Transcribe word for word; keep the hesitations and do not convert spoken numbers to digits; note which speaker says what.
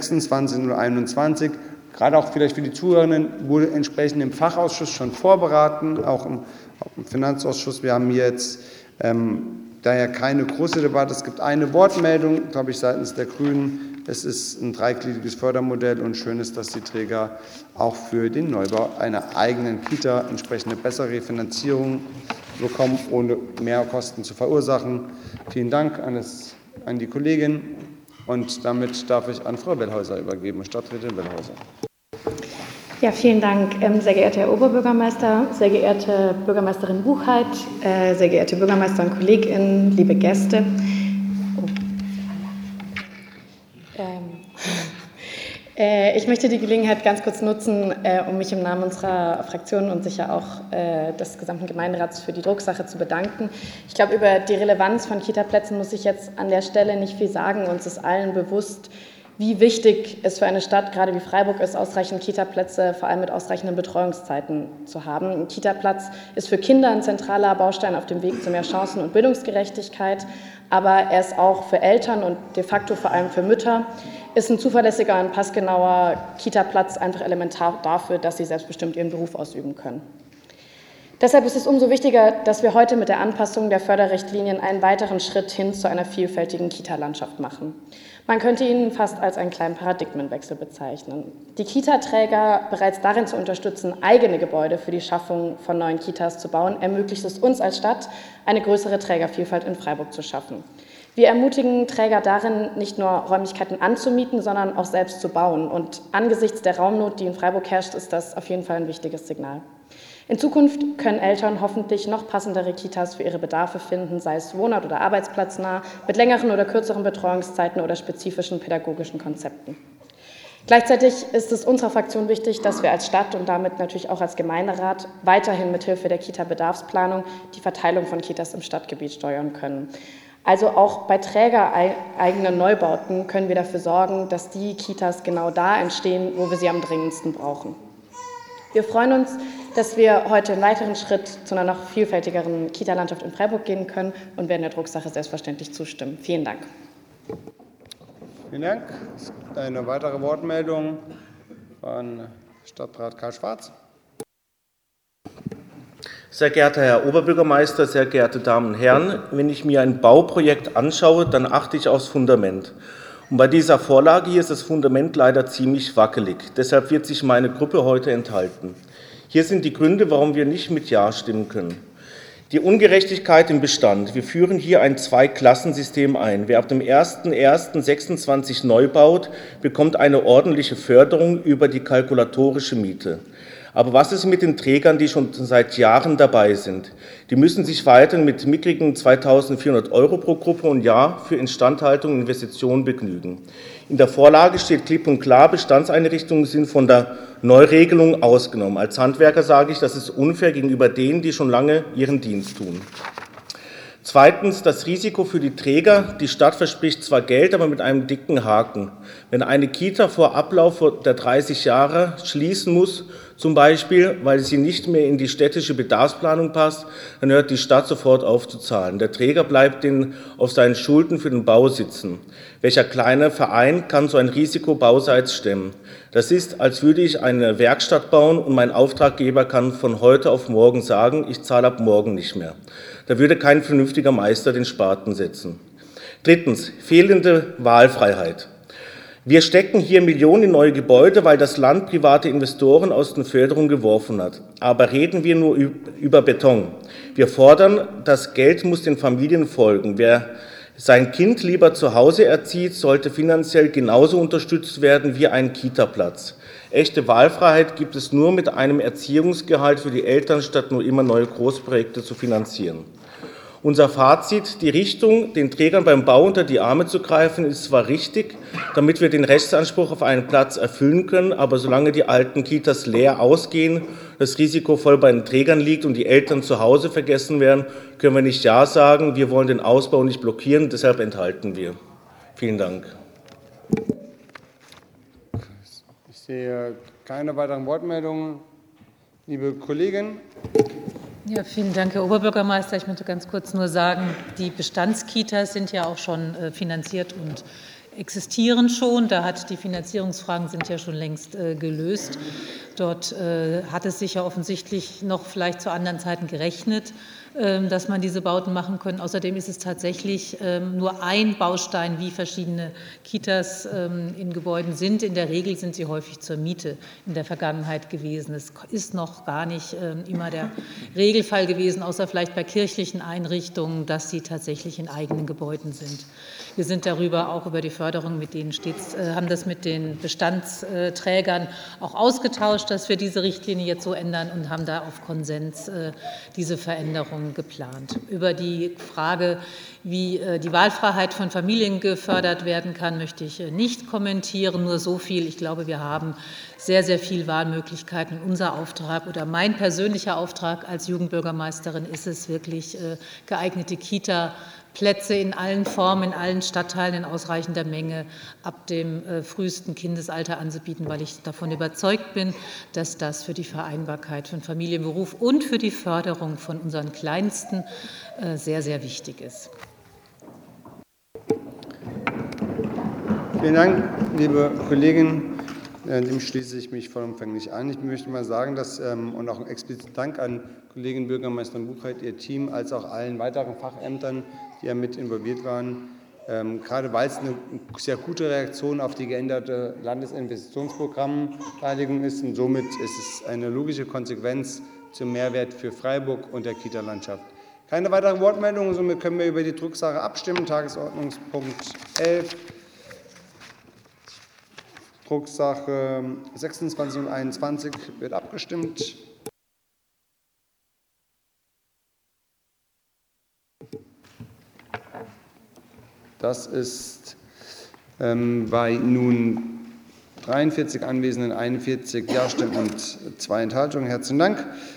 Speaker 1: sechsundzwanzig null einundzwanzig, gerade auch vielleicht für die Zuhörenden, wurde entsprechend im Fachausschuss schon vorberaten, auch im, auch im Finanzausschuss. Wir haben hier jetzt ähm, daher keine große Debatte. Es gibt eine Wortmeldung, glaube ich, seitens der Grünen. Es ist ein dreigliedriges Fördermodell und schön ist, dass die Träger auch für den Neubau einer eigenen Kita entsprechende bessere Finanzierung bekommen, ohne Mehrkosten zu verursachen. Vielen Dank an, das, an die Kollegin. Und damit darf ich an Frau Wellhäuser übergeben, Stadträtin Wellhäuser.
Speaker 2: Ja, vielen Dank, sehr geehrter Herr Oberbürgermeister, sehr geehrte Bürgermeisterin Buchheit, sehr geehrte Bürgermeister und KollegInnen, liebe Gäste. Oh. Ähm. Ich möchte die Gelegenheit ganz kurz nutzen, um mich im Namen unserer Fraktion und sicher auch des gesamten Gemeinderats für die Drucksache zu bedanken. Ich glaube, über die Relevanz von Kitaplätzen muss ich jetzt an der Stelle nicht viel sagen. Uns ist allen bewusst, wie wichtig es für eine Stadt, gerade wie Freiburg ist, ausreichend Kitaplätze, vor allem mit ausreichenden Betreuungszeiten zu haben. Ein Kitaplatz ist für Kinder ein zentraler Baustein auf dem Weg zu mehr Chancen und Bildungsgerechtigkeit, aber er ist auch für Eltern und de facto vor allem für Mütter, ist ein zuverlässiger und passgenauer Kitaplatz einfach elementar dafür, dass sie selbstbestimmt ihren Beruf ausüben können. Deshalb ist es umso wichtiger, dass wir heute mit der Anpassung der Förderrichtlinien einen weiteren Schritt hin zu einer vielfältigen Kita-Landschaft machen. Man könnte ihn fast als einen kleinen Paradigmenwechsel bezeichnen. Die Kita-Träger bereits darin zu unterstützen, eigene Gebäude für die Schaffung von neuen Kitas zu bauen, ermöglicht es uns als Stadt, eine größere Trägervielfalt in Freiburg zu schaffen. Wir ermutigen Träger darin, nicht nur Räumlichkeiten anzumieten, sondern auch selbst zu bauen. Und angesichts der Raumnot, die in Freiburg herrscht, ist das auf jeden Fall ein wichtiges Signal. In Zukunft können Eltern hoffentlich noch passendere Kitas für ihre Bedarfe finden, sei es wohnort- oder arbeitsplatznah, mit längeren oder kürzeren Betreuungszeiten oder spezifischen pädagogischen Konzepten. Gleichzeitig ist es unserer Fraktion wichtig, dass wir als Stadt und damit natürlich auch als Gemeinderat weiterhin mithilfe der Kita-Bedarfsplanung die Verteilung von Kitas im Stadtgebiet steuern können. Also auch bei trägereigenen Neubauten können wir dafür sorgen, dass die Kitas genau da entstehen, wo wir sie am dringendsten brauchen. Wir freuen uns, dass wir heute einen weiteren Schritt zu einer noch vielfältigeren Kita-Landschaft in Freiburg gehen können und werden der Drucksache selbstverständlich zustimmen. Vielen Dank.
Speaker 1: Vielen Dank. Es gibt eine weitere Wortmeldung von Stadtrat Karl Schwarz.
Speaker 3: Sehr geehrter Herr Oberbürgermeister, sehr geehrte Damen und Herren, wenn ich mir ein Bauprojekt anschaue, dann achte ich aufs Fundament. Und bei dieser Vorlage hier ist das Fundament leider ziemlich wackelig. Deshalb wird sich meine Gruppe heute enthalten. Hier sind die Gründe, warum wir nicht mit Ja stimmen können. Die Ungerechtigkeit im Bestand. Wir führen hier ein Zweiklassensystem ein. Wer ab dem ersten ersten sechsundzwanzig neu baut, bekommt eine ordentliche Förderung über die kalkulatorische Miete. Aber was ist mit den Trägern, die schon seit Jahren dabei sind? Die müssen sich weiterhin mit mickrigen zweitausendvierhundert Euro pro Gruppe und Jahr für Instandhaltung und Investitionen begnügen. In der Vorlage steht klipp und klar, Bestandseinrichtungen sind von der Neuregelung ausgenommen. Als Handwerker sage ich, das ist unfair gegenüber denen, die schon lange ihren Dienst tun. Zweitens, das Risiko für die Träger. Die Stadt verspricht zwar Geld, aber mit einem dicken Haken. Wenn eine Kita vor Ablauf der dreißig Jahre schließen muss, zum Beispiel, weil sie nicht mehr in die städtische Bedarfsplanung passt, dann hört die Stadt sofort auf zu zahlen. Der Träger bleibt den, auf seinen Schulden für den Bau sitzen. Welcher kleine Verein kann so ein Risiko bauseits stemmen? Das ist, als würde ich eine Werkstatt bauen und mein Auftraggeber kann von heute auf morgen sagen, ich zahle ab morgen nicht mehr. Da würde kein vernünftiger Meister den Spaten setzen. Drittens, fehlende Wahlfreiheit. Wir stecken hier Millionen in neue Gebäude, weil das Land private Investoren aus den Förderungen geworfen hat. Aber reden wir nur über Beton. Wir fordern, das Geld muss den Familien folgen. Wer sein Kind lieber zu Hause erzieht, sollte finanziell genauso unterstützt werden wie ein Kita-Platz. Echte Wahlfreiheit gibt es nur mit einem Erziehungsgehalt für die Eltern, statt nur immer neue Großprojekte zu finanzieren. Unser Fazit, die Richtung, den Trägern beim Bau unter die Arme zu greifen, ist zwar richtig, damit wir den Rechtsanspruch auf einen Platz erfüllen können, aber solange die alten Kitas leer ausgehen, das Risiko voll bei den Trägern liegt und die Eltern zu Hause vergessen werden, können wir nicht Ja sagen. Wir wollen den Ausbau nicht blockieren, deshalb enthalten wir. Vielen Dank.
Speaker 1: Ich sehe keine weiteren Wortmeldungen. Liebe Kollegin.
Speaker 4: Ja, vielen Dank, Herr Oberbürgermeister. Ich möchte ganz kurz nur sagen, die Bestandskitas sind ja auch schon finanziert und existieren schon. Da hat die Finanzierungsfragen sind ja schon längst äh, gelöst. Dort äh, hat es sich ja offensichtlich noch vielleicht zu anderen Zeiten gerechnet, äh, dass man diese Bauten machen kann. Außerdem ist es tatsächlich äh, nur ein Baustein, wie verschiedene Kitas äh, in Gebäuden sind. In der Regel sind sie häufig zur Miete in der Vergangenheit gewesen. Es ist noch gar nicht äh, immer der Regelfall gewesen, außer vielleicht bei kirchlichen Einrichtungen, dass sie tatsächlich in eigenen Gebäuden sind. Wir sind darüber auch über die Förderung mit denen stets, äh, haben das mit den Bestandsträgern auch ausgetauscht, dass wir diese Richtlinie jetzt so ändern und haben da auf Konsens äh, diese Veränderung geplant. Über die Frage, wie äh, die Wahlfreiheit von Familien gefördert werden kann, möchte ich äh, nicht kommentieren. Nur so viel. Ich glaube, wir haben sehr, sehr viele Wahlmöglichkeiten. Unser Auftrag oder mein persönlicher Auftrag als Jugendbürgermeisterin ist es wirklich, äh, geeignete Kita Plätze in allen Formen, in allen Stadtteilen in ausreichender Menge ab dem äh, frühesten Kindesalter anzubieten, weil ich davon überzeugt bin, dass das für die Vereinbarkeit von Familie und Beruf und für die Förderung von unseren Kleinsten äh, sehr, sehr wichtig ist.
Speaker 1: Vielen Dank, liebe Kollegin. Dem schließe ich mich vollumfänglich an. Ich möchte mal sagen, dass, ähm, und auch ein expliziten Dank an Kollegin Bürgermeisterin Buchheit, ihr Team, als auch allen weiteren Fachämtern, die ja mit involviert waren, ähm, gerade weil es eine sehr gute Reaktion auf die geänderte Landesinvestitionsprogrammbeteiligung ist. Und somit ist es eine logische Konsequenz zum Mehrwert für Freiburg und der Kita-Landschaft. Keine weiteren Wortmeldungen, somit können wir über die Drucksache abstimmen. Tagesordnungspunkt elf. Drucksache sechsundzwanzig und einundzwanzig wird abgestimmt. Das ist ähm, bei nun dreiundvierzig Anwesenden, einundvierzig Ja-Stimmen und zwei Enthaltungen. Herzlichen Dank.